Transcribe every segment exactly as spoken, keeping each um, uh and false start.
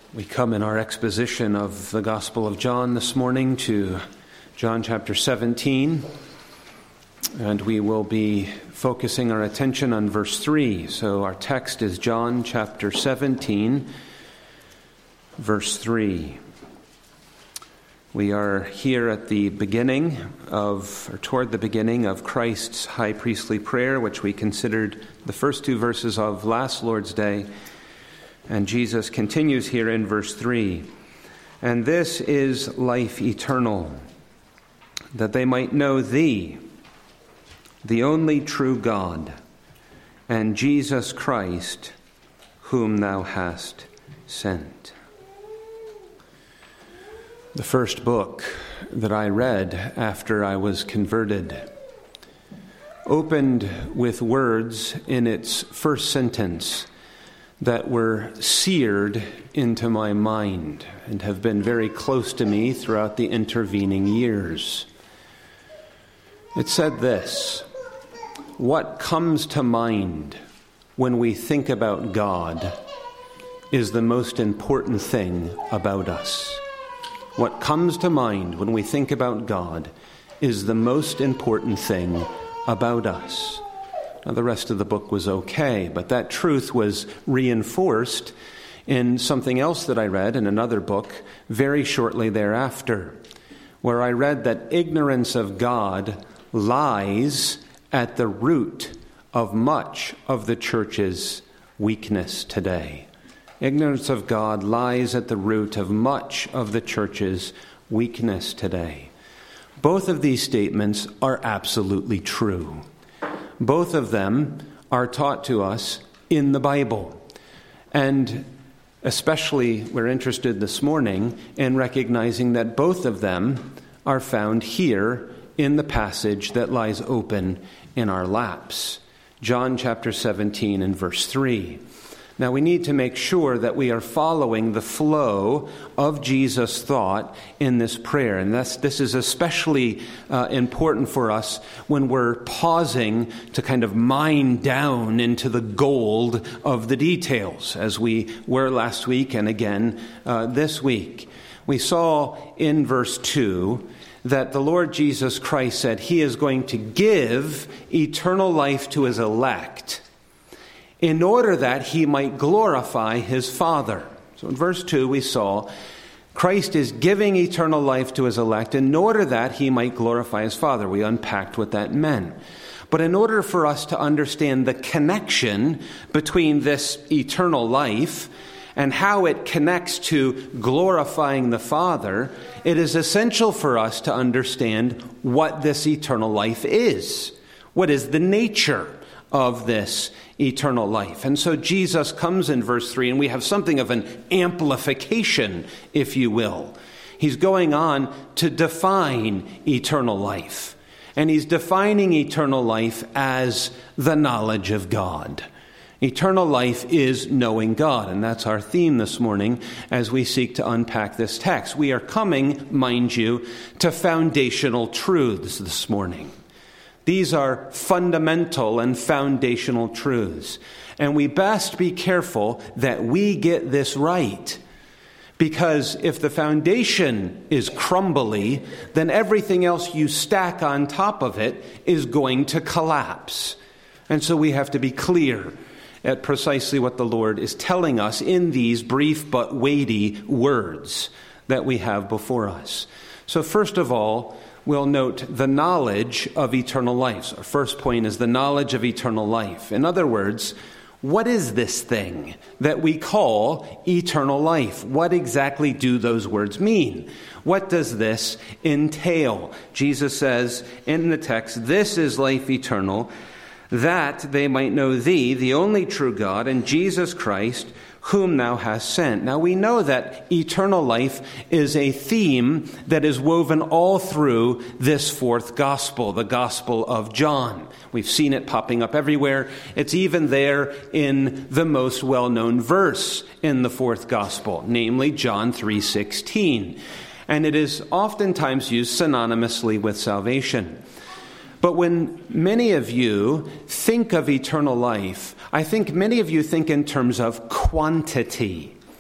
We come in our exposition of the Gospel of John this morning to John chapter seventeen, and we will be focusing our attention on verse three. So our text is John chapter seventeen, verse three. We are here at the beginning of, or toward the beginning of Christ's high priestly prayer, which we considered the first two verses of last Lord's Day. And Jesus continues here in verse three. And this is life eternal, that they might know thee, the only true God, and Jesus Christ, whom thou hast sent. The first book that I read after I was converted opened with words in its first sentence that were seared into my mind and have been very close to me throughout the intervening years. It said this: what comes to mind when we think about God is the most important thing about us. What comes to mind when we think about God is the most important thing about us. Now, the rest of the book was okay, but that truth was reinforced in something else that I read in another book very shortly thereafter, where I read that ignorance of God lies at the root of much of the church's weakness today. Ignorance of God lies at the root of much of the church's weakness today. Both of these statements are absolutely true. Both of them are taught to us in the Bible. And especially we're interested this morning in recognizing that both of them are found here in the passage that lies open in our laps. John chapter seventeen and verse three. Now, we need to make sure that we are following the flow of Jesus' thought in this prayer. And that's, this is especially uh, important for us when we're pausing to kind of mine down into the gold of the details, as we were last week and again uh, this week. We saw in verse two that the Lord Jesus Christ said he is going to give eternal life to his elect, in order that he might glorify his Father. So in verse two we saw Christ is giving eternal life to his elect in order that he might glorify his Father. We unpacked what that meant. But in order for us to understand the connection between this eternal life and how it connects to glorifying the Father, it is essential for us to understand what this eternal life is. What is the nature of this eternal life? And so Jesus comes in verse three, and we have something of an amplification, if you will. He's going on to define eternal life. And he's defining eternal life as the knowledge of God. Eternal life is knowing God, and that's our theme this morning as we seek to unpack this text. We are coming, mind you, to foundational truths this morning. These are fundamental and foundational truths. And we best be careful that we get this right. Because if the foundation is crumbly, then everything else you stack on top of it is going to collapse. And so we have to be clear at precisely what the Lord is telling us in these brief but weighty words that we have before us. So first of all, we'll note the knowledge of eternal life. So our first point is the knowledge of eternal life. In other words, what is this thing that we call eternal life? What exactly do those words mean? What does this entail? Jesus says in the text, this is life eternal, that they might know thee, the only true God, and Jesus Christ, whom thou hast sent. Now we know that eternal life is a theme that is woven all through this fourth gospel, the Gospel of John. We've seen it popping up everywhere. It's even there in the most well-known verse in the fourth gospel, namely John three sixteen. And it is oftentimes used synonymously with salvation. But when many of you think of eternal life, I think many of you think in terms of quantity.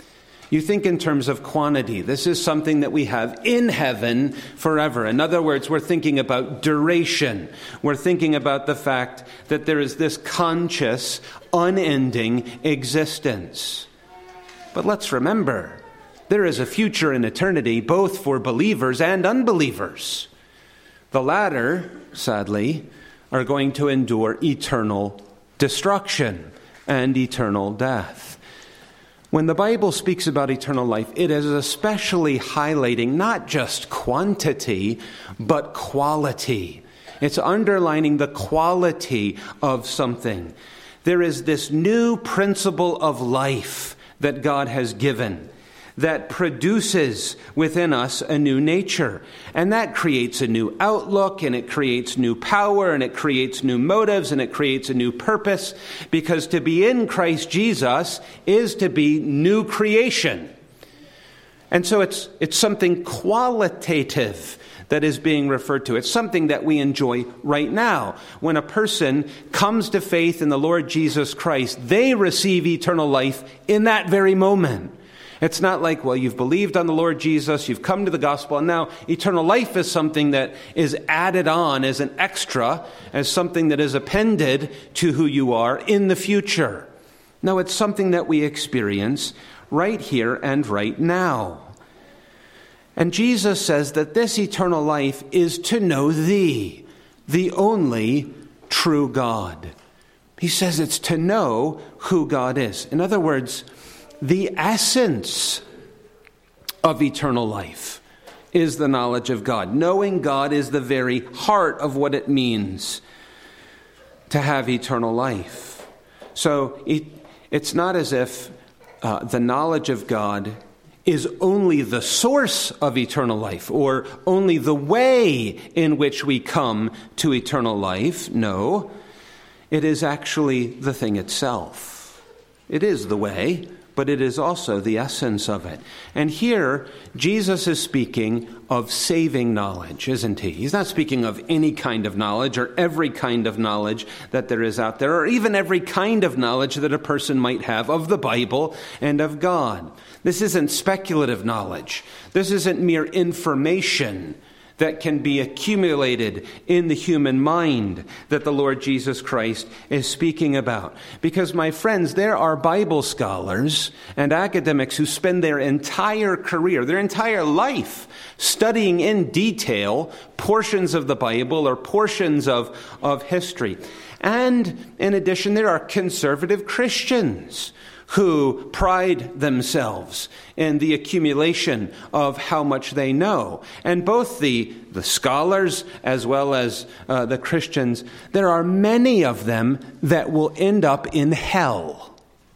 You think in terms of quantity. This is something that we have in heaven forever. In other words, we're thinking about duration. We're thinking about the fact that there is this conscious, unending existence. But let's remember, there is a future in eternity, both for believers and unbelievers. The latter, sadly, are going to endure eternal destruction and eternal death. When the Bible speaks about eternal life, it is especially highlighting not just quantity, but quality. It's underlining the quality of something. There is this new principle of life that God has given that produces within us a new nature. And that creates a new outlook, and it creates new power, and it creates new motives, and it creates a new purpose. Because to be in Christ Jesus is to be new creation. And so it's it's something qualitative that is being referred to. It's something that we enjoy right now. When a person comes to faith in the Lord Jesus Christ, they receive eternal life in that very moment. It's not like, well, you've believed on the Lord Jesus, you've come to the gospel, and now eternal life is something that is added on as an extra, as something that is appended to who you are in the future. No, it's something that we experience right here and right now. And Jesus says that this eternal life is to know thee, the only true God. He says it's to know who God is. In other words, the essence of eternal life is the knowledge of God. Knowing God is the very heart of what it means to have eternal life. So it, it's not as if uh, the knowledge of God is only the source of eternal life or only the way in which we come to eternal life. No, it is actually the thing itself. It is the way, but it is also the essence of it. And here, Jesus is speaking of saving knowledge, isn't he? He's not speaking of any kind of knowledge or every kind of knowledge that there is out there, or even every kind of knowledge that a person might have of the Bible and of God. This isn't speculative knowledge. This isn't mere information that can be accumulated in the human mind that the Lord Jesus Christ is speaking about. Because, my friends, there are Bible scholars and academics who spend their entire career, their entire life, studying in detail portions of the Bible or portions of, of history. And in addition, there are conservative Christians who pride themselves in the accumulation of how much they know. And both the, the scholars as well as uh, the Christians, there are many of them that will end up in hell.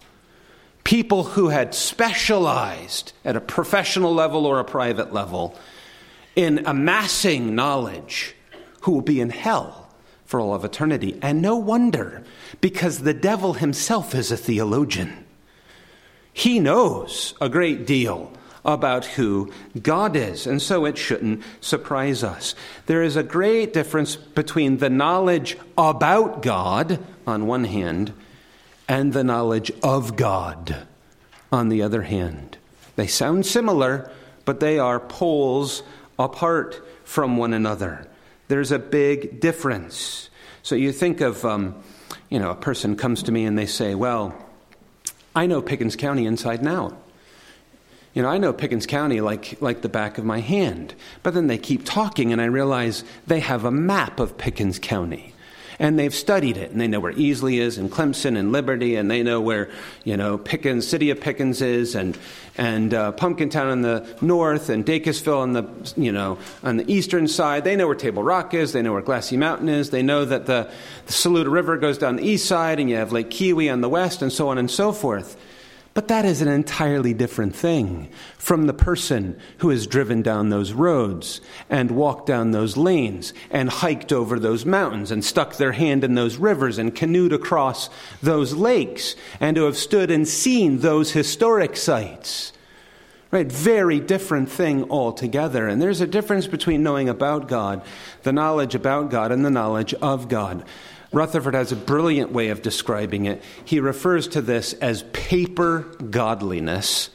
People who had specialized at a professional level or a private level in amassing knowledge, who will be in hell for all of eternity. And no wonder, because the devil himself is a theologian. He knows a great deal about who God is, and so it shouldn't surprise us. There is a great difference between the knowledge about God, on one hand, and the knowledge of God, on the other hand. They sound similar, but they are poles apart from one another. There's a big difference. So you think of, um, you know, a person comes to me and they say, well, I know Pickens County inside and out. You know, I know Pickens County like like the back of my hand. But then they keep talking and I realize they have a map of Pickens County. And they've studied it, and they know where Easley is, and Clemson, and Liberty, and they know where, you know, Pickens, City of Pickens is, and and uh, Pumpkintown on the north, and Dacusville on the, you know, on the eastern side. They know where Table Rock is. They know where Glassy Mountain is. They know that the, the Saluda River goes down the east side, and you have Lake Kiwi on the west, and so on and so forth. But that is an entirely different thing from the person who has driven down those roads and walked down those lanes and hiked over those mountains and stuck their hand in those rivers and canoed across those lakes and to have stood and seen those historic sites. Right? Very different thing altogether. And there's a difference between knowing about God, the knowledge about God, and the knowledge of God. Rutherford has a brilliant way of describing it. He refers to this as paper godliness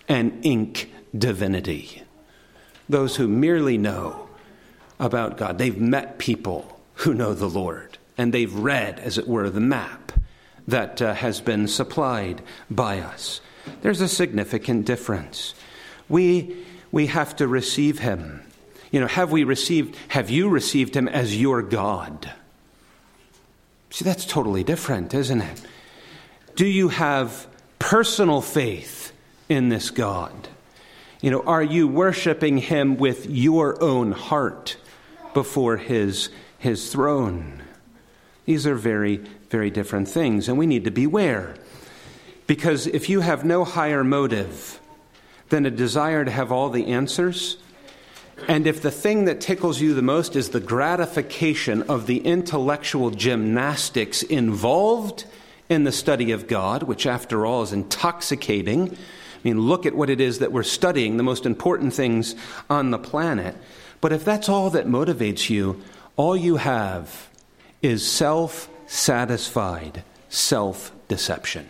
and ink divinity. Those who merely know about God. They've met people who know the Lord, and they've read, as it were, the map that uh, has been supplied by us. There's a significant difference. We we have to receive him. You know, have we received, have you received him as your God? See, that's totally different, isn't it? Do you have personal faith in this God? You know, are you worshiping him with your own heart before his, his throne? These are very, very different things, and we need to beware. Because if you have no higher motive than a desire to have all the answers, and if the thing that tickles you the most is the gratification of the intellectual gymnastics involved in the study of God, which after all is intoxicating. I mean, look at what it is that we're studying, the most important things on the planet. But if that's all that motivates you, all you have is self-satisfied self-deception.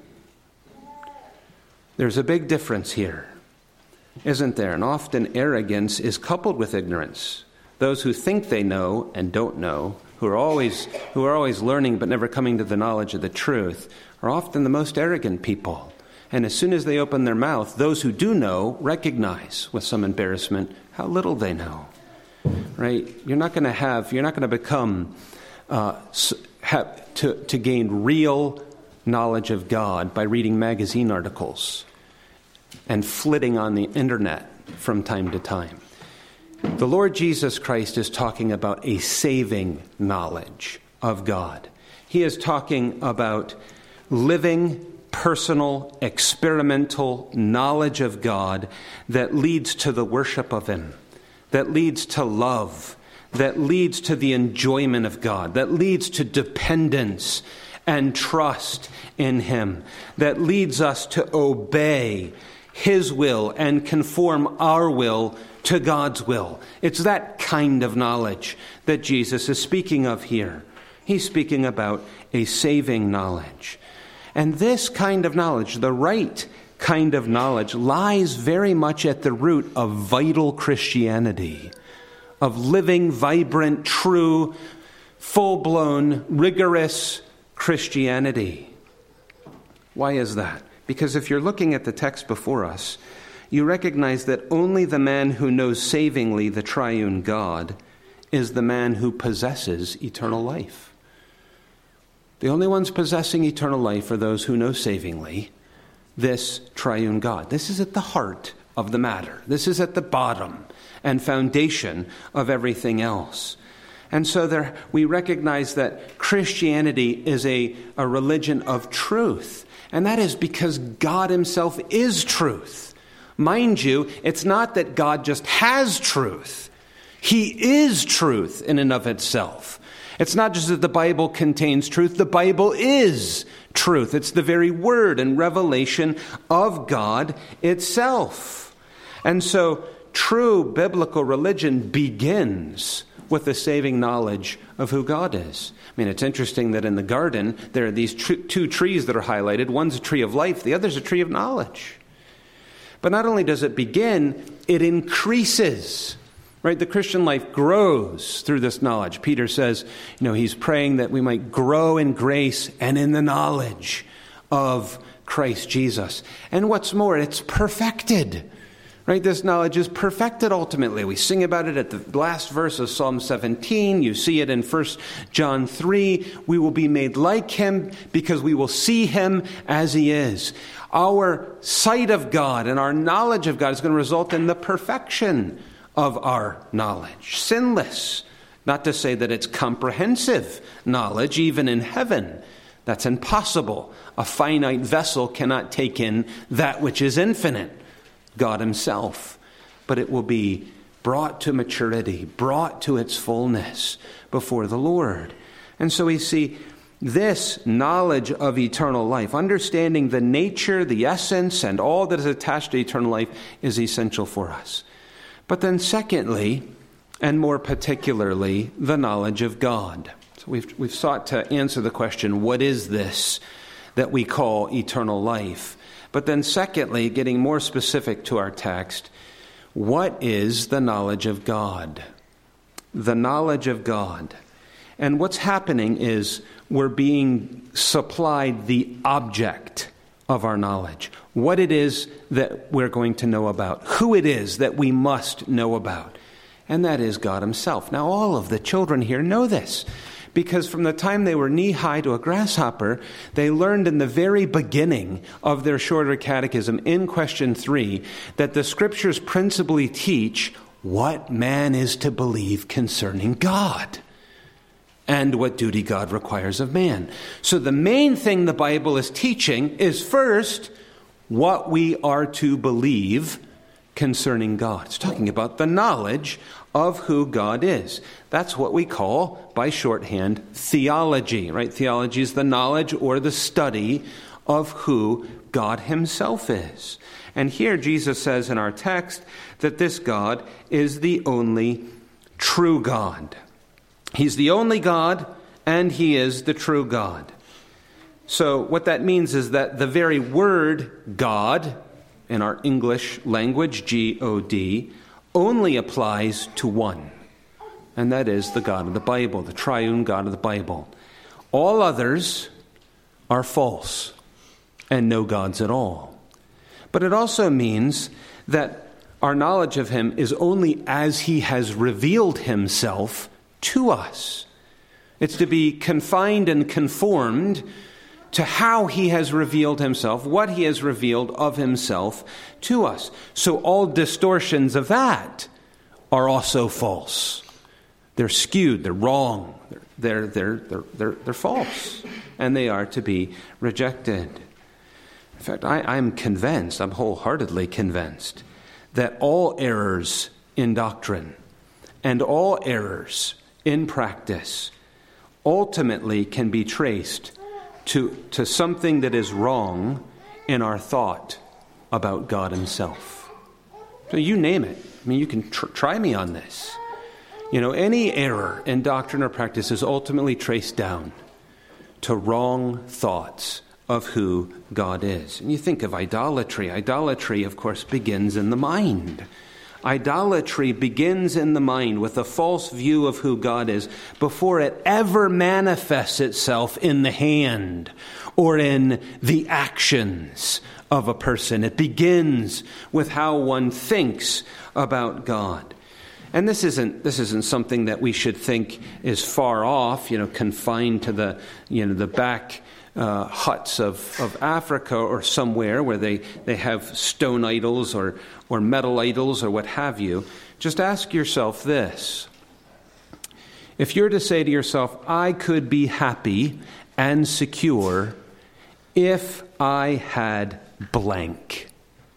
There's a big difference here, isn't there? And often arrogance is coupled with ignorance. Those who think they know and don't know, who are always who are always learning but never coming to the knowledge of the truth, are often the most arrogant people. And as soon as they open their mouth, those who do know recognize with some embarrassment how little they know. Right? You're not going to have, you're not going to become, uh, have, to, to gain real knowledge of God by reading magazine articles and flitting on the internet from time to time. The Lord Jesus Christ is talking about a saving knowledge of God. He is talking about living, personal, experimental knowledge of God that leads to the worship of him, that leads to love, that leads to the enjoyment of God, that leads to dependence and trust in him, that leads us to obey his will and conform our will to God's will. It's that kind of knowledge that Jesus is speaking of here. He's speaking about a saving knowledge. And this kind of knowledge, the right kind of knowledge, lies very much at the root of vital Christianity, of living, vibrant, true, full-blown, rigorous Christianity. Why is that? Because if you're looking at the text before us, you recognize that only the man who knows savingly the triune God is the man who possesses eternal life. The only ones possessing eternal life are those who know savingly this triune God. This is at the heart of the matter. This is at the bottom and foundation of everything else. And so there, we recognize that Christianity is a, a religion of truth. And that is because God himself is truth. Mind you, it's not that God just has truth. He is truth in and of itself. It's not just that the Bible contains truth. The Bible is truth. It's the very word and revelation of God itself. And so true biblical religion begins with the saving knowledge of who God is. I mean, it's interesting that in the garden, there are these tr- two trees that are highlighted. One's a tree of life. The other's a tree of knowledge. But not only does it begin, it increases. Right? The Christian life grows through this knowledge. Peter says, you know, he's praying that we might grow in grace and in the knowledge of Christ Jesus. And what's more, it's perfected. Right? This knowledge is perfected ultimately. We sing about it at the last verse of Psalm seventeen. You see it in First John three. We will be made like him because we will see him as he is. Our sight of God and our knowledge of God is going to result in the perfection of our knowledge. Sinless. Not to say that it's comprehensive knowledge, even in heaven. That's impossible. A finite vessel cannot take in that which is infinite, God himself. But it will be brought to maturity, brought to its fullness before the Lord. And so we see this knowledge of eternal life, understanding the nature, the essence, and all that is attached to eternal life is essential for us. But then secondly, and more particularly, the knowledge of God. So we've, we've sought to answer the question, what is this that we call eternal life? But then secondly, getting more specific to our text, what is the knowledge of God? The knowledge of God. And what's happening is we're being supplied the object of our knowledge. What it is that we're going to know about. Who it is that we must know about. And that is God himself. Now, all of the children here know this, because from the time they were knee-high to a grasshopper, they learned in the very beginning of their shorter catechism, in question three, that the scriptures principally teach what man is to believe concerning God and what duty God requires of man. So the main thing the Bible is teaching is first what we are to believe concerning God. It's talking about the knowledge of who God is. That's what we call, by shorthand, theology, right? Theology is the knowledge or the study of who God himself is. And here Jesus says in our text that this God is the only true God. He's the only God, and he is the true God. So what that means is that the very word God, in our English language, G O D, only applies to one. And that is the God of the Bible, the triune God of the Bible. All others are false and no gods at all. But it also means that our knowledge of him is only as he has revealed himself to us. It's to be confined and conformed to how he has revealed himself, what he has revealed of himself to us. So all distortions of that are also false. They're skewed, they're wrong, they're, they're, they're, they're, they're false, and they are to be rejected. In fact, I, I'm convinced, I'm wholeheartedly convinced, that all errors in doctrine and all errors in practice ultimately can be traced to, to something that is wrong in our thought about God himself. So you name it. I mean, you can tr- try me on this. You know, any error in doctrine or practice is ultimately traced down to wrong thoughts of who God is. And you think of idolatry. Idolatry, of course, begins in the mind. Idolatry begins in the mind with a false view of who God is before it ever manifests itself in the hand or in the actions of a person. It begins with how one thinks about God. And this isn't this isn't something that we should think is far off, you know, confined to the you know the back uh, huts of, of Africa or somewhere where they, they have stone idols or or metal idols or what have you. Just ask yourself this. If you're to say to yourself, I could be happy and secure if I had blank.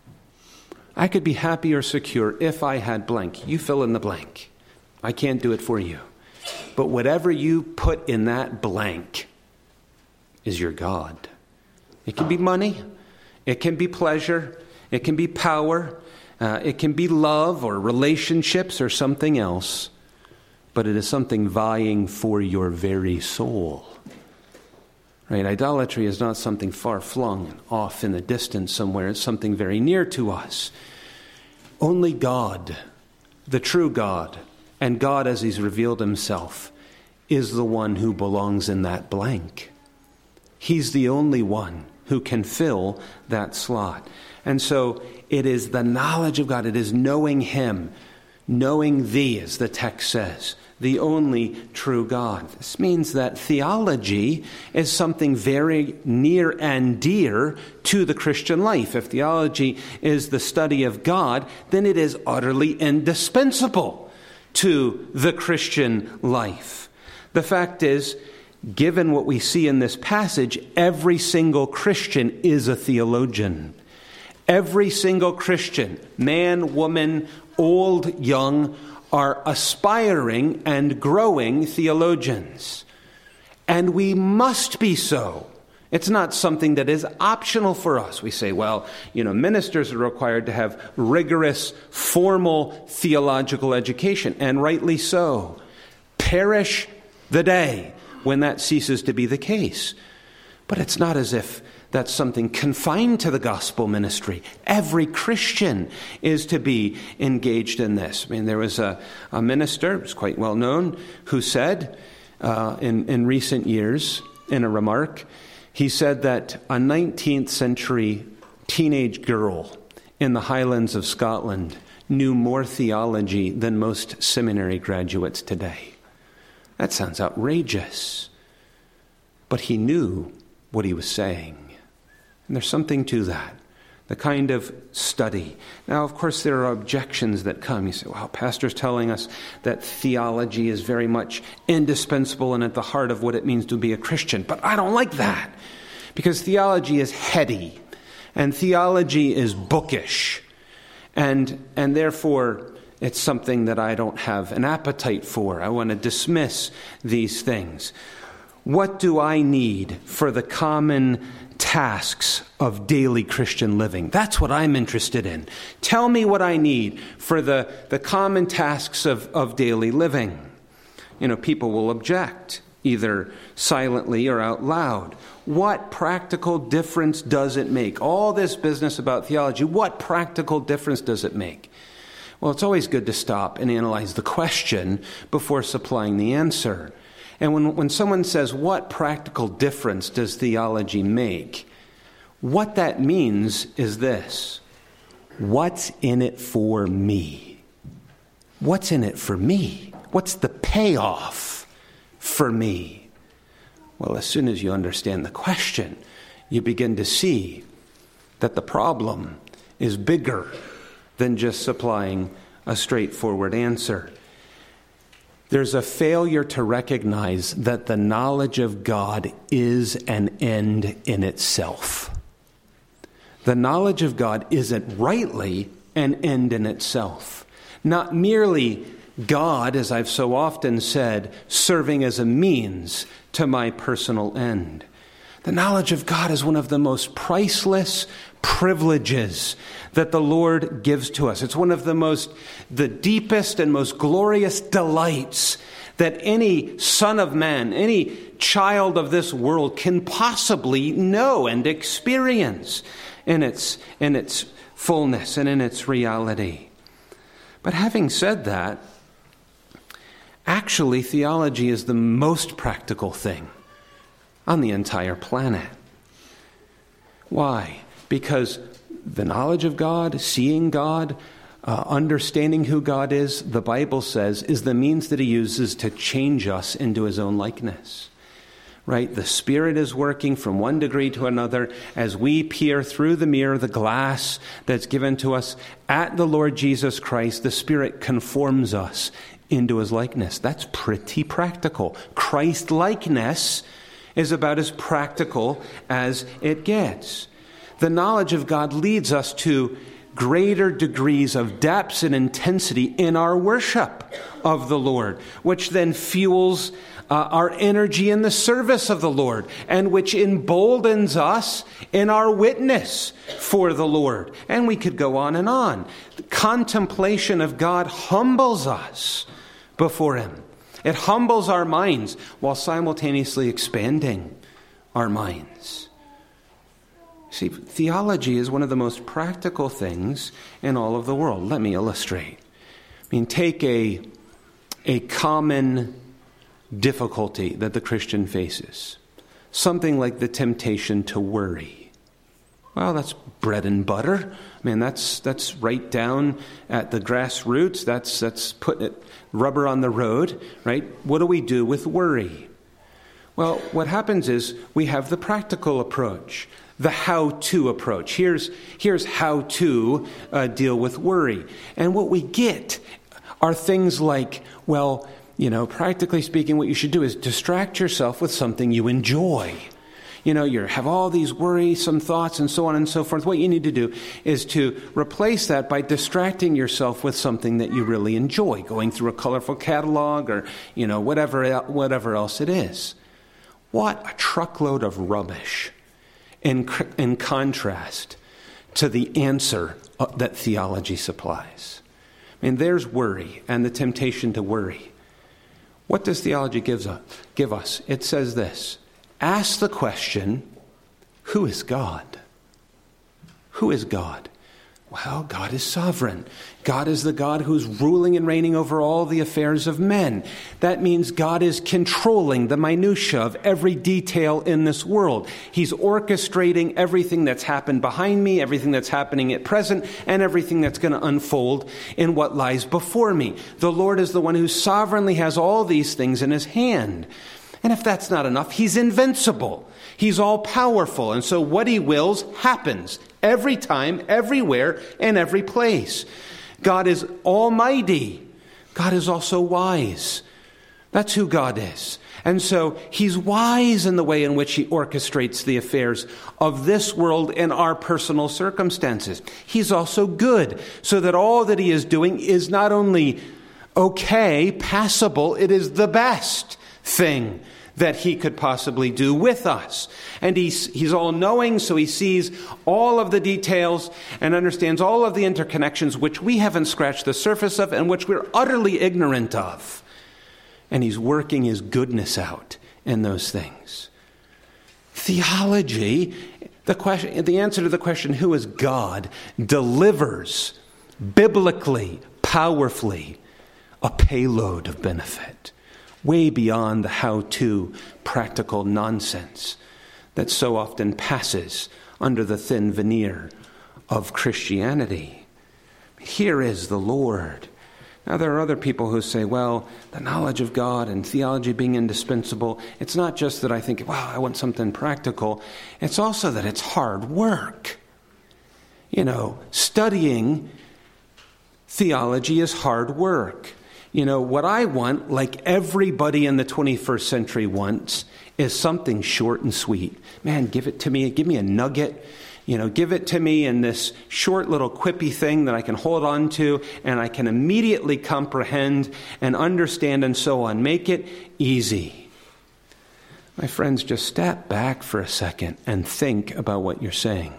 I could be happy or secure if I had blank. You fill in the blank. I can't do it for you. But whatever you put in that blank is your God. It can be money. It can be pleasure. It can be power. Uh, it can be love or relationships or something else. But it is something vying for your very soul. Right? Idolatry is not something far-flung off in the distance somewhere. It's something very near to us. Only God, the true God, and God as he's revealed himself, is the one who belongs in that blank. He's the only one who can fill that slot. And so it is the knowledge of God. It is knowing him, knowing thee, as the text says, the only true God. This means that theology is something very near and dear to the Christian life. If theology is the study of God, then it is utterly indispensable to the Christian life. The fact is, given what we see in this passage, every single Christian is a theologian. Every single Christian, man, woman, old, young, are aspiring and growing theologians. And we must be so. It's not something that is optional for us. We say, well, you know, ministers are required to have rigorous, formal theological education, and rightly so. Perish the day when that ceases to be the case. But it's not as if that's something confined to the gospel ministry. Every Christian is to be engaged in this. I mean, there was a, a minister, it was quite well known, who said uh, in, in recent years, in a remark, he said that a nineteenth century teenage girl in the Highlands of Scotland knew more theology than most seminary graduates today. That sounds outrageous. But he knew what he was saying. And there's something to that, the kind of study. Now, of course, there are objections that come. You say, well, pastor's telling us that theology is very much indispensable and at the heart of what it means to be a Christian. But I don't like that, because theology is heady, and theology is bookish, and and therefore it's something that I don't have an appetite for. I want to dismiss these things. What do I need for the common tasks of daily Christian living? That's what I'm interested in. Tell me what I need for the, the common tasks of, of daily living. You know, people will object, either silently or out loud. What practical difference does it make? All this business about theology, what practical difference does it make? Well, it's always good to stop and analyze the question before supplying the answer. And when, when someone says, what practical difference does theology make? What that means is this: what's in it for me? What's in it for me? What's the payoff for me? Well, as soon as you understand the question, you begin to see that the problem is bigger than just supplying a straightforward answer. There's a failure to recognize that the knowledge of God is an end in itself. The knowledge of God isn't rightly an end in itself. Not merely God, as I've so often said, serving as a means to my personal end. The knowledge of God is one of the most priceless privileges that the Lord gives to us. It's one of the most, the deepest and most glorious delights that any son of man, any child of this world can possibly know and experience in its, in its fullness and in its reality. But having said that, actually theology is the most practical thing on the entire planet. Why? Because the knowledge of God, seeing God, uh, understanding who God is, the Bible says, is the means that he uses to change us into his own likeness. Right? The Spirit is working from one degree to another as we peer through the mirror, the glass that's given to us at the Lord Jesus Christ. The Spirit conforms us into his likeness. That's pretty practical. Christ-likeness is about as practical as it gets. The knowledge of God leads us to greater degrees of depths and intensity in our worship of the Lord, which then fuels uh, our energy in the service of the Lord, and which emboldens us in our witness for the Lord. And we could go on and on. The contemplation of God humbles us before him. It humbles our minds while simultaneously expanding our minds. See, theology is one of the most practical things in all of the world. Let me illustrate. I mean, take a, a common difficulty that the Christian faces. Something like the temptation to worry. Well, that's bread and butter. I mean, that's that's right down at the grassroots. That's that's putting it rubber on the road, right? What do we do with worry? Well, what happens is we have the practical approach, the how-to approach. Here's here's how to uh, deal with worry. And what we get are things like, well, you know, practically speaking, what you should do is distract yourself with something you enjoy. You know, you have all these worrisome thoughts and so on and so forth. What you need to do is to replace that by distracting yourself with something that you really enjoy, going through a colorful catalog or, you know, whatever whatever else it is. What a truckload of rubbish in, in contrast to the answer that theology supplies. I mean, there's worry and the temptation to worry. What does theology give us? Give us? It says this: ask the question, Who is God? Who is God? Well, God is sovereign. God is the God who's ruling and reigning over all the affairs of men. That means God is controlling the minutia of every detail in this world. He's orchestrating everything that's happened behind me, everything that's happening at present, and everything that's going to unfold in what lies before me. The Lord is the one who sovereignly has all these things in his hand. And if that's not enough, he's invincible. He's all powerful. And so what he wills happens every time, everywhere, and every place. God is almighty. God is also wise. That's who God is. And so he's wise in the way in which he orchestrates the affairs of this world and our personal circumstances. He's also good, so that all that he is doing is not only okay, passable, it is the best thing that he could possibly do with us. And he's, he's all-knowing, so he sees all of the details and understands all of the interconnections which we haven't scratched the surface of and which we're utterly ignorant of. And he's working his goodness out in those things. Theology, the question, the answer to the question, who is God, delivers biblically, powerfully, a payload of benefit, way beyond the how-to practical nonsense that so often passes under the thin veneer of Christianity. Here is the Lord. Now, there are other people who say, well, the knowledge of God and theology being indispensable, it's not just that I think, wow, I want something practical. It's also that it's hard work. You know, studying theology is hard work. You know, what I want, like everybody in the twenty-first century wants, is something short and sweet. Man, give it to me. Give me a nugget. You know, give it to me in this short little quippy thing that I can hold on to and I can immediately comprehend and understand and so on. Make it easy. My friends, just step back for a second and think about what you're saying.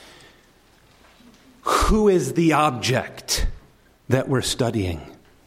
Who is the object that we're studying?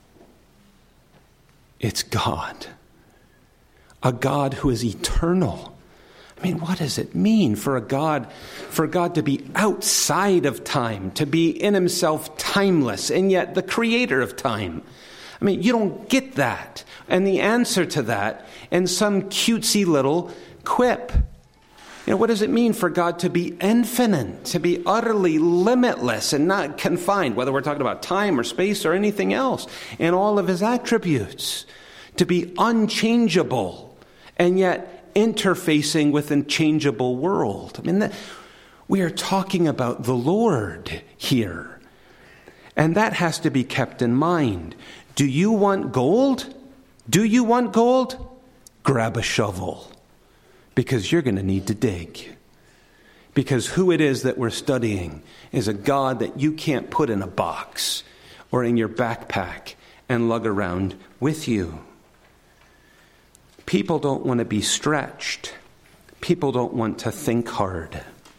It's God. A God who is eternal. I mean, what does it mean for a God, for God to be outside of time, to be in himself timeless, and yet the creator of time? I mean, you don't get that. And the answer to that in some cutesy little quip. You know, what does it mean for God to be infinite, to be utterly limitless and not confined, whether we're talking about time or space or anything else, in all of his attributes, to be unchangeable and yet interfacing with a changeable world? I mean, that, we are talking about the Lord here, and that has to be kept in mind. Do you want gold? Do you want gold? Grab a shovel. Because you're going to need to dig. Because who it is that we're studying is a God that you can't put in a box or in your backpack and lug around with you. People don't want to be stretched. People don't want to think hard.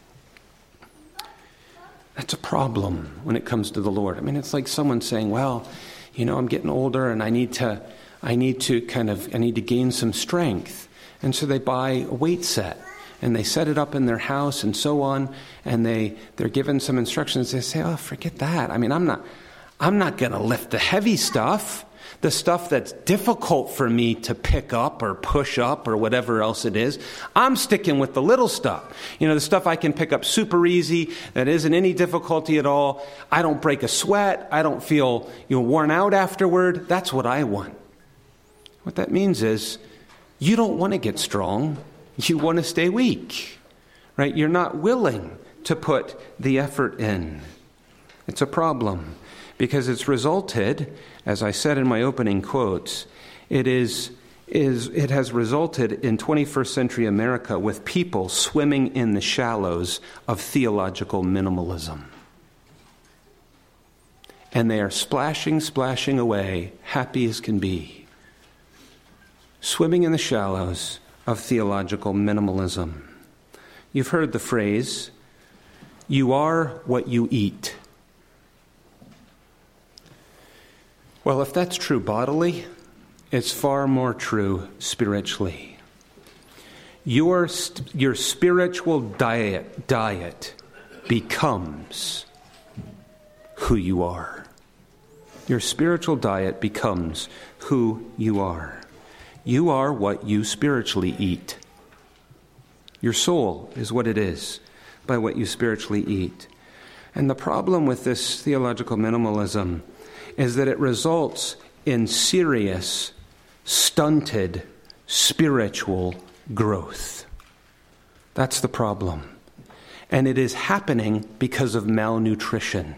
That's a problem when it comes to the Lord. I mean, it's like someone saying, well, you know, I'm getting older and I need to, I need to kind of, I need to gain some strength. And so they buy a weight set and they set it up in their house and so on. And they, they're given some instructions. They say, oh, forget that. I mean, I'm not, I'm not going to lift the heavy stuff, the stuff that's difficult for me to pick up or push up or whatever else it is. I'm sticking with the little stuff. You know, the stuff I can pick up super easy, that isn't any difficulty at all. I don't break a sweat. I don't feel, you know, worn out afterward. That's what I want. What that means is, you don't want to get strong. You want to stay weak, right? You're not willing to put the effort in. It's a problem because it's resulted, as I said in my opening quotes, it is, is it has resulted in twenty-first century America with people swimming in the shallows of theological minimalism. And they are splashing, splashing away, happy as can be. Swimming in the shallows of theological minimalism. You've heard the phrase, you are what you eat. Well, if that's true bodily, it's far more true spiritually. your, your spiritual diet, diet becomes who you are. Your spiritual diet becomes who you are. You are what you spiritually eat. Your soul is what it is by what you spiritually eat. And the problem with this theological minimalism is that it results in serious, stunted spiritual growth. That's the problem. And it is happening because of malnutrition.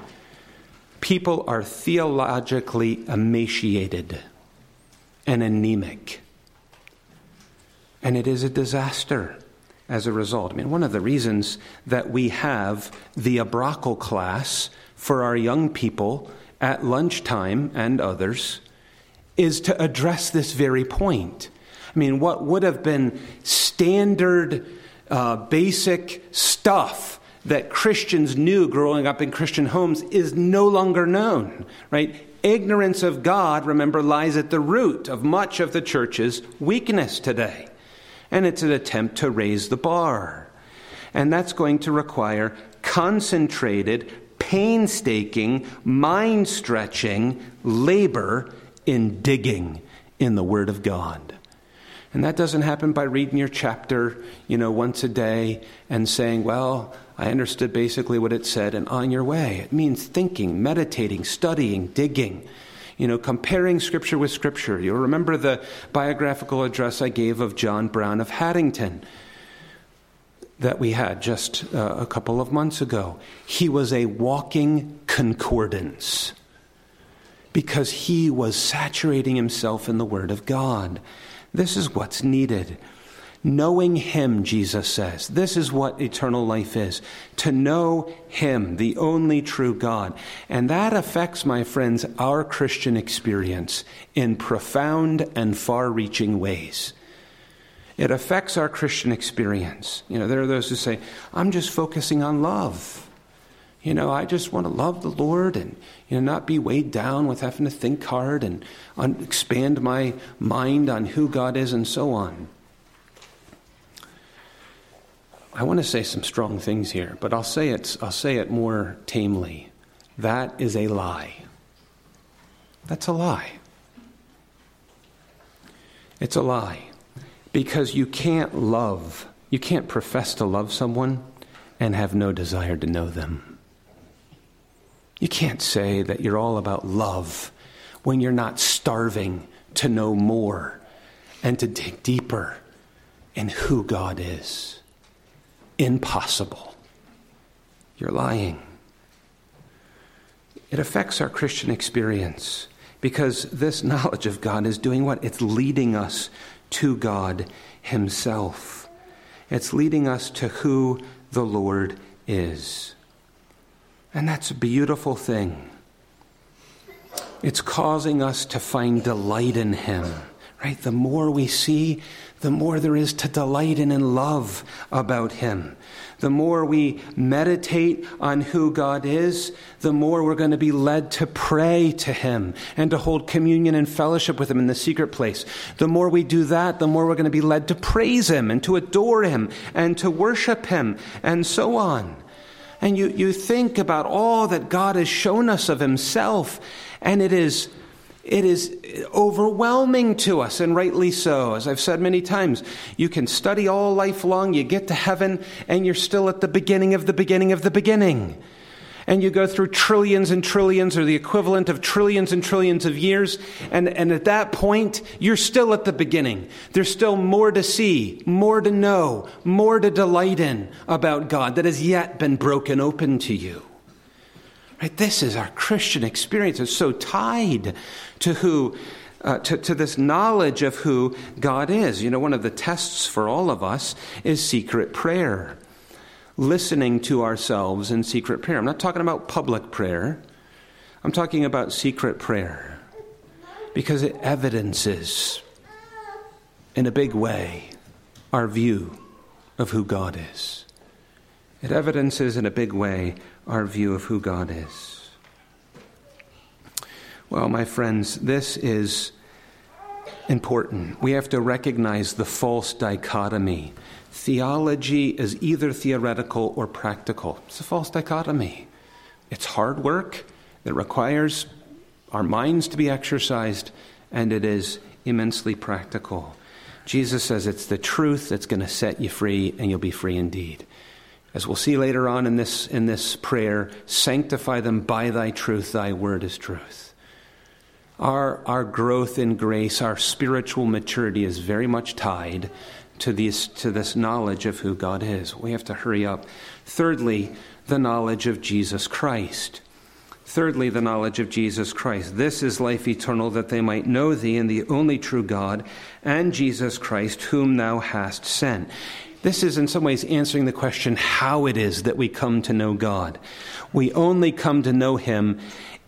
People are theologically emaciated and anemic. And it is a disaster as a result. I mean, one of the reasons that we have the Abrakel class for our young people at lunchtime and others is to address this very point. I mean, what would have been standard, uh, basic stuff that Christians knew growing up in Christian homes is no longer known, right? Ignorance of God, remember, lies at the root of much of the church's weakness today. And it's an attempt to raise the bar. And that's going to require concentrated, painstaking, mind-stretching labor in digging in the Word of God. And that doesn't happen by reading your chapter, you know, once a day and saying, well, I understood basically what it said and on your way. It means thinking, meditating, studying, digging. You know, comparing Scripture with Scripture. You'll remember the biographical address I gave of John Brown of Haddington that we had just uh, a couple of months ago. He was a walking concordance because he was saturating himself in the Word of God. This is what's needed. Knowing Him, Jesus says. This is what eternal life is. To know Him, the only true God. And that affects, my friends, our Christian experience in profound and far-reaching ways. It affects our Christian experience. You know, there are those who say, I'm just focusing on love. You know, I just want to love the Lord and, you know, not be weighed down with having to think hard and un- expand my mind on who God is and so on. I want to say some strong things here, but I'll say it, I'll say it more tamely. That is a lie. That's a lie. It's a lie. Because you can't love, you can't profess to love someone and have no desire to know them. You can't say that you're all about love when you're not starving to know more and to dig deeper in who God is. Impossible. You're lying. It affects our Christian experience because this knowledge of God is doing what? It's leading us to God Himself. It's leading us to who the Lord is. And that's a beautiful thing. It's causing us to find delight in Him. Right? The more we see, the more there is to delight in and love about Him. The more we meditate on who God is, the more we're going to be led to pray to Him and to hold communion and fellowship with Him in the secret place. The more we do that, the more we're going to be led to praise Him and to adore Him and to worship Him and so on. And you, you think about all that God has shown us of Himself, and it is It is overwhelming to us, and rightly so. As I've said many times, you can study all life long, you get to heaven, and you're still at the beginning of the beginning of the beginning. And you go through trillions and trillions, or the equivalent of trillions and trillions of years, and, and at that point, you're still at the beginning. There's still more to see, more to know, more to delight in about God that has yet been broken open to you. Right? This is our Christian experience. It's so tied to who, uh, to, to this knowledge of who God is. You know, one of the tests for all of us is secret prayer. Listening to ourselves in secret prayer. I'm not talking about public prayer. I'm talking about secret prayer. Because it evidences, in a big way, our view of who God is. It evidences in a big way our view of who God is. Well, my friends, this is important. We have to recognize the false dichotomy. Theology is either theoretical or practical. It's a false dichotomy. It's hard work. It requires our minds to be exercised, and it is immensely practical. Jesus says it's the truth that's going to set you free, and you'll be free indeed. As we'll see later on in this, in this prayer, sanctify them by thy truth, thy word is truth. Our, our growth in grace, our spiritual maturity is very much tied to this, to this knowledge of who God is. We have to hurry up. Thirdly, the knowledge of Jesus Christ. Thirdly, the knowledge of Jesus Christ. This is life eternal, that they might know thee, and the only true God, and Jesus Christ, whom thou hast sent. This is in some ways answering the question how it is that we come to know God. We only come to know him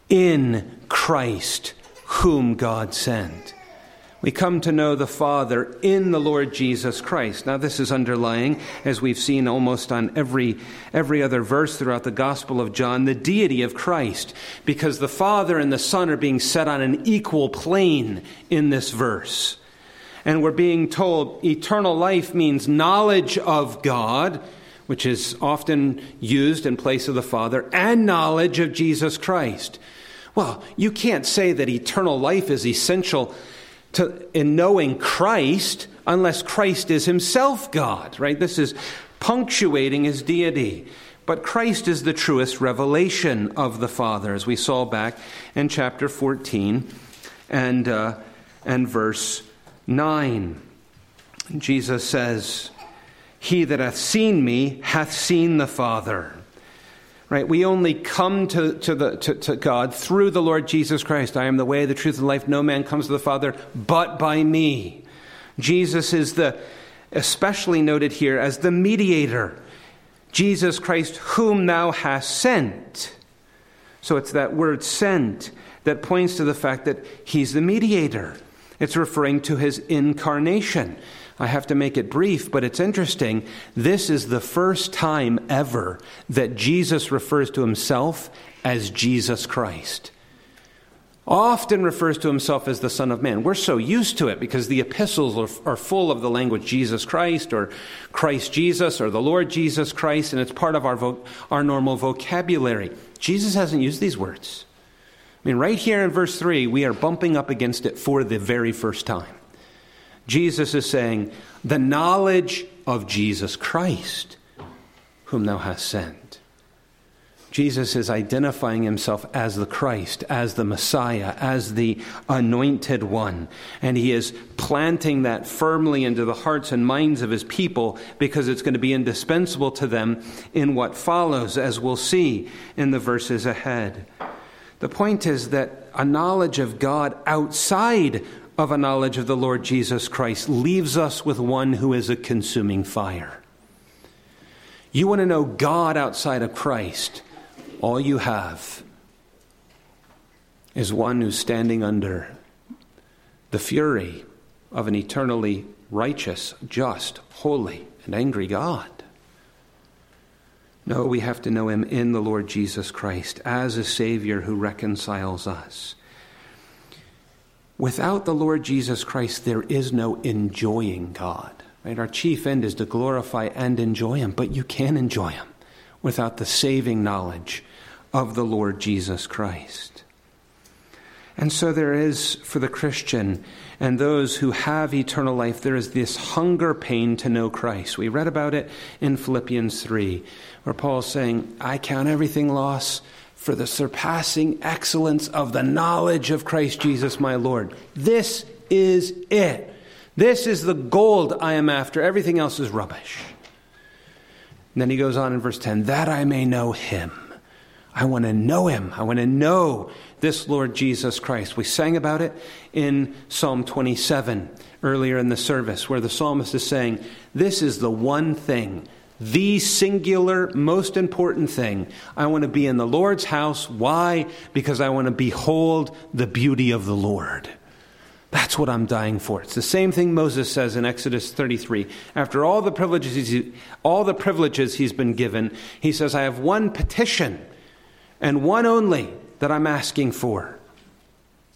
in Christ, whom God sent. We come to know the Father in the Lord Jesus Christ. Now this is underlying, as we've seen almost on every every other verse throughout the Gospel of John, the deity of Christ, because the Father and the Son are being set on an equal plane in this verse. And we're being told eternal life means knowledge of God, which is often used in place of the Father, and knowledge of Jesus Christ. Well, you can't say that eternal life is essential to in knowing Christ unless Christ is himself God, right? This is punctuating his deity. But Christ is the truest revelation of the Father, as we saw back in chapter fourteen and uh, and verse nine. Jesus says, he that hath seen me hath seen the Father. Right? We only come to, to, the, to, to God through the Lord Jesus Christ. I am the way, the truth, and the life. No man comes to the Father but by me. Jesus is the, especially noted here as the mediator. Jesus Christ, whom thou hast sent. So it's that word sent that points to the fact that he's the mediator. It's referring to his incarnation. I have to make it brief, but it's interesting. This is the first time ever that Jesus refers to himself as Jesus Christ. Often refers to himself as the Son of Man. We're so used to it because the epistles are, are full of the language Jesus Christ or Christ Jesus or the Lord Jesus Christ, and it's part of our vo- our normal vocabulary. Jesus hasn't used these words. I mean, right here in verse three, we are bumping up against it for the very first time. Jesus is saying, the knowledge of Jesus Christ, whom thou hast sent. Jesus is identifying himself as the Christ, as the Messiah, as the anointed one. And he is planting that firmly into the hearts and minds of his people because it's going to be indispensable to them in what follows, as we'll see in the verses ahead. The point is that a knowledge of God outside of a knowledge of the Lord Jesus Christ leaves us with one who is a consuming fire. You want to know God outside of Christ, all you have is one who's standing under the fury of an eternally righteous, just, holy, and angry God. No, we have to know him in the Lord Jesus Christ as a Savior who reconciles us. Without the Lord Jesus Christ, there is no enjoying God. Right? Our chief end is to glorify and enjoy him, but you can't enjoy him without the saving knowledge of the Lord Jesus Christ. And so there is, for the Christian and those who have eternal life, there is this hunger pain to know Christ. We read about it in Philippians three, where Paul's saying, I count everything loss for the surpassing excellence of the knowledge of Christ Jesus my Lord. This is it. This is the gold I am after. Everything else is rubbish. And then he goes on in verse ten, that I may know him. I want to know him. I want to know this Lord Jesus Christ. We sang about it in Psalm twenty-seven earlier in the service, where the psalmist is saying, this is the one thing, the singular, most important thing. I want to be in the Lord's house. Why? Because I want to behold the beauty of the Lord. That's what I'm dying for. It's the same thing Moses says in Exodus thirty-three. After all the privileges, he's, all the privileges he's been given, he says, I have one petition and one only that I'm asking for.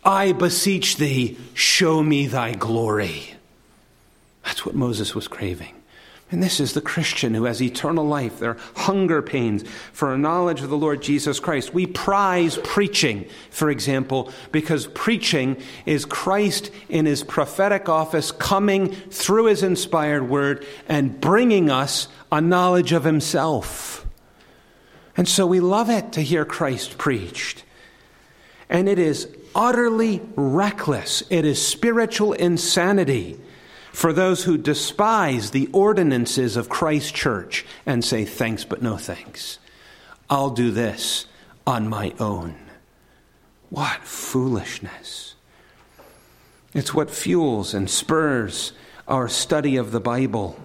I beseech thee, show me thy glory. That's what Moses was craving. And this is the Christian who has eternal life. Their hunger pains for a knowledge of the Lord Jesus Christ. We prize preaching, for example, because preaching is Christ in his prophetic office coming through his inspired word and bringing us a knowledge of himself. And so we love it to hear Christ preached. And it is utterly reckless. It is spiritual insanity for those who despise the ordinances of Christ's church and say, thanks but no thanks. I'll do this on my own. What foolishness. It's what fuels and spurs our study of the Bible,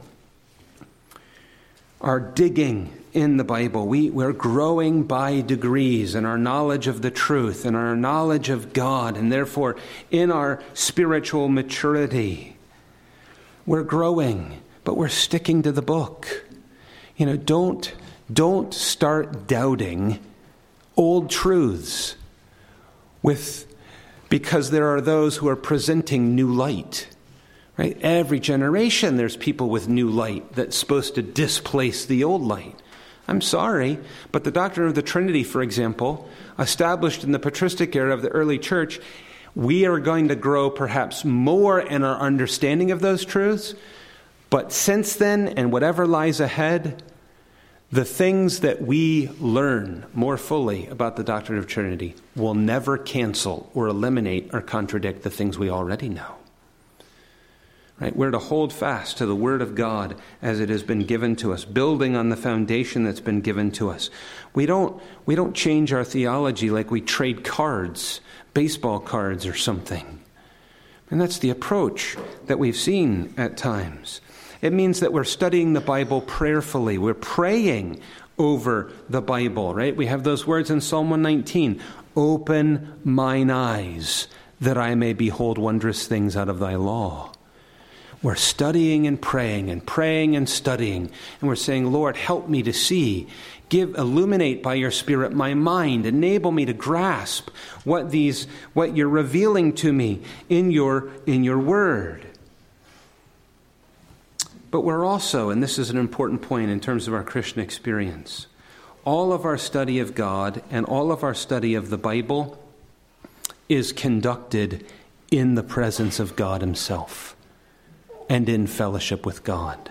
our digging in the Bible. We, we're growing by degrees in our knowledge of the truth and our knowledge of God, and therefore in our spiritual maturity. We're growing, but we're sticking to the book. You know, don't, don't start doubting old truths with because there are those who are presenting new light. Right? Every generation there's people with new light that's supposed to displace the old light. I'm sorry, but the doctrine of the Trinity, for example, established in the patristic era of the early church, we are going to grow perhaps more in our understanding of those truths. But since then, and whatever lies ahead, the things that we learn more fully about the doctrine of Trinity will never cancel or eliminate or contradict the things we already know. Right? We're to hold fast to the Word of God as it has been given to us, building on the foundation that's been given to us. We don't, we don't change our theology like we trade cards, baseball cards or something. And that's the approach that we've seen at times. It means that we're studying the Bible prayerfully. We're praying over the Bible, right? We have those words in Psalm one nineteen. Open mine eyes that I may behold wondrous things out of thy law. We're studying and praying and praying and studying. And we're saying, Lord, help me to see. Give, illuminate by your Spirit my mind. Enable me to grasp what these, what you're revealing to me in your, in your word. But we're also, and this is an important point in terms of our Christian experience, all of our study of God and all of our study of the Bible is conducted in the presence of God himself and in fellowship with God.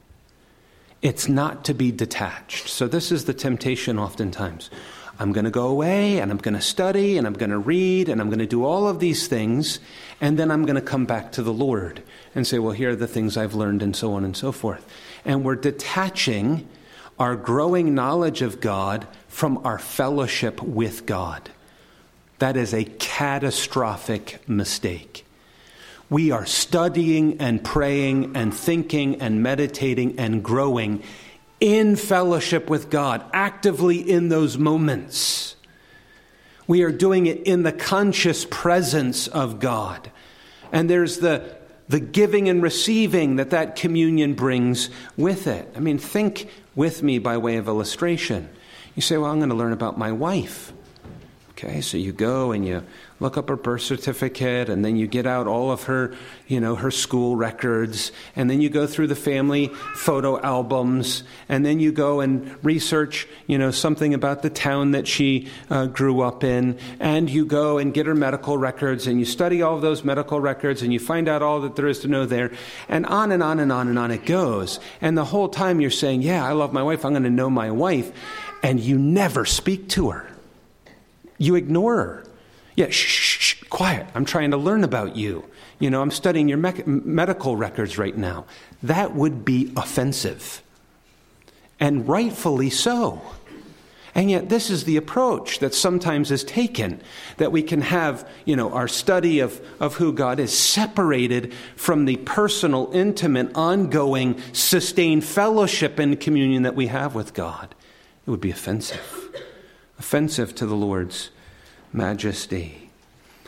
It's not to be detached. So this is the temptation oftentimes. I'm going to go away and I'm going to study and I'm going to read and I'm going to do all of these things, and then I'm going to come back to the Lord and say, well, here are the things I've learned, and so on and so forth. And we're detaching our growing knowledge of God from our fellowship with God. That is a catastrophic mistake. We are studying and praying and thinking and meditating and growing in fellowship with God, actively in those moments. We are doing it in the conscious presence of God. And there's the, the giving and receiving that that communion brings with it. I mean, think with me by way of illustration. You say, well, I'm going to learn about my wife. Okay, so you go and you look up her birth certificate, and then you get out all of her, you know, her school records, and then you go through the family photo albums, and then you go and research, you know, something about the town that she uh, grew up in, and you go and get her medical records, and you study all of those medical records, and you find out all that there is to know there, and on and on and on and on it goes. And the whole time you're saying, yeah, I love my wife, I'm going to know my wife, and you never speak to her. You ignore her. Yeah, shh, shh, shh, quiet. I'm trying to learn about you. You know, I'm studying your me- medical records right now. That would be offensive. And rightfully so. And yet this is the approach that sometimes is taken, that we can have, you know, our study of, of who God is separated from the personal, intimate, ongoing, sustained fellowship and communion that we have with God. It would be offensive. Offensive to the Lord's majesty.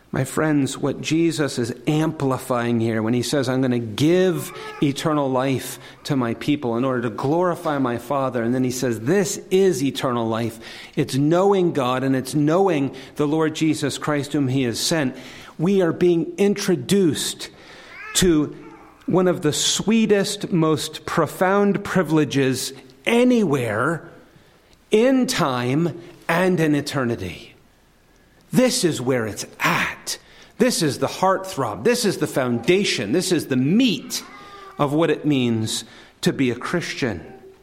My friends, what Jesus is amplifying here when he says, I'm going to give eternal life to my people in order to glorify my Father. And then he says, this is eternal life. It's knowing God and it's knowing the Lord Jesus Christ whom he has sent. We are being introduced to one of the sweetest, most profound privileges anywhere in time and in eternity. This is where it's at. This is the heartthrob. This is the foundation. This is the meat of what it means to be a Christian.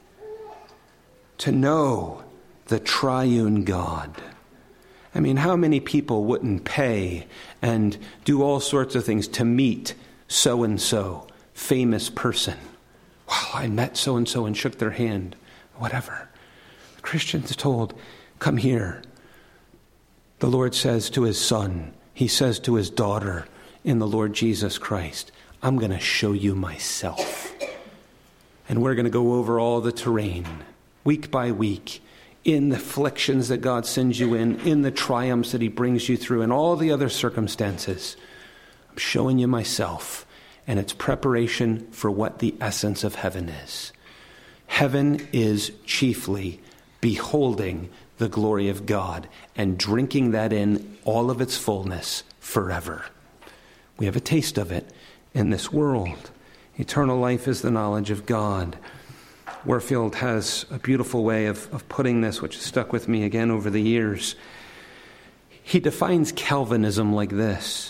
To know the triune God. I mean, how many people wouldn't pay and do all sorts of things to meet so-and-so famous person? Wow, I met so-and-so and shook their hand. Whatever. The Christian's told, come here. The Lord says to his son, he says to his daughter in the Lord Jesus Christ, I'm going to show you myself. And we're going to go over all the terrain, week by week, in the afflictions that God sends you in, in the triumphs that he brings you through, and all the other circumstances. I'm showing you myself, and it's preparation for what the essence of heaven is. Heaven is chiefly beholding the glory of God and drinking that in all of its fullness forever. We have a taste of it in this world. Eternal life is the knowledge of God. Warfield has a beautiful way of, of putting this, which has stuck with me again over the years. He defines Calvinism like this.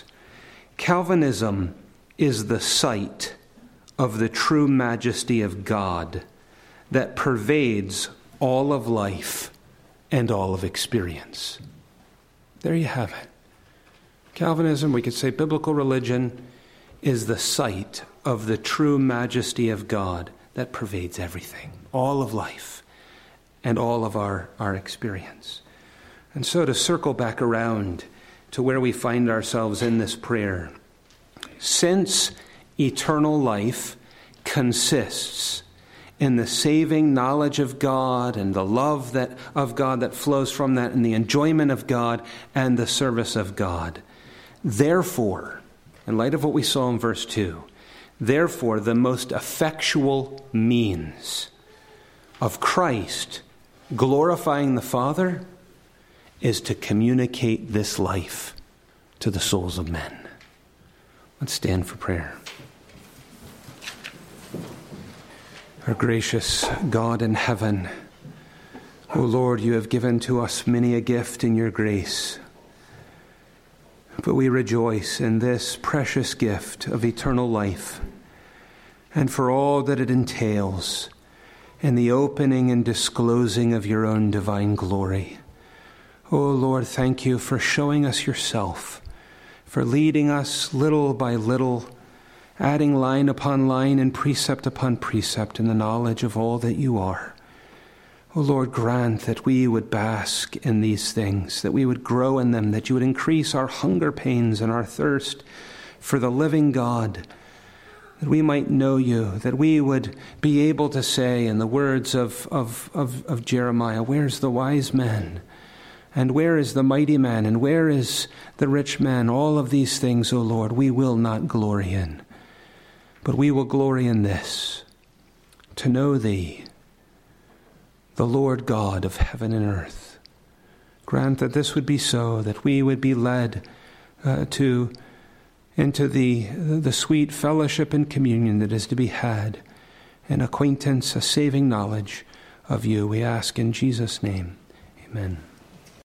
Calvinism is the sight of the true majesty of God that pervades all of life and all of experience. There you have it. Calvinism, we could say biblical religion, is the sight of the true majesty of God that pervades everything, all of life, and all of our, our experience. And so to circle back around to where we find ourselves in this prayer, since eternal life consists in the saving knowledge of God and the love that of God that flows from that and the enjoyment of God and the service of God. Therefore, in light of what we saw in verse two, therefore the most effectual means of Christ glorifying the Father is to communicate this life to the souls of men. Let's stand for prayer. Our gracious God in heaven, O Lord, you have given to us many a gift in your grace. But we rejoice in this precious gift of eternal life and for all that it entails in the opening and disclosing of your own divine glory. O Lord, thank you for showing us yourself, for leading us little by little, adding line upon line and precept upon precept in the knowledge of all that you are. O Lord, grant that we would bask in these things, that we would grow in them, that you would increase our hunger pains and our thirst for the living God, that we might know you, that we would be able to say in the words of, of, of, of Jeremiah, where's the wise man? And where is the mighty man? And where is the rich man? All of these things, O Lord, we will not glory in. But we will glory in this, to know thee, the Lord God of heaven and earth. Grant that this would be so, that we would be led uh, to into the, the sweet fellowship and communion that is to be had, an acquaintance, a saving knowledge of you. We ask in Jesus' name. Amen.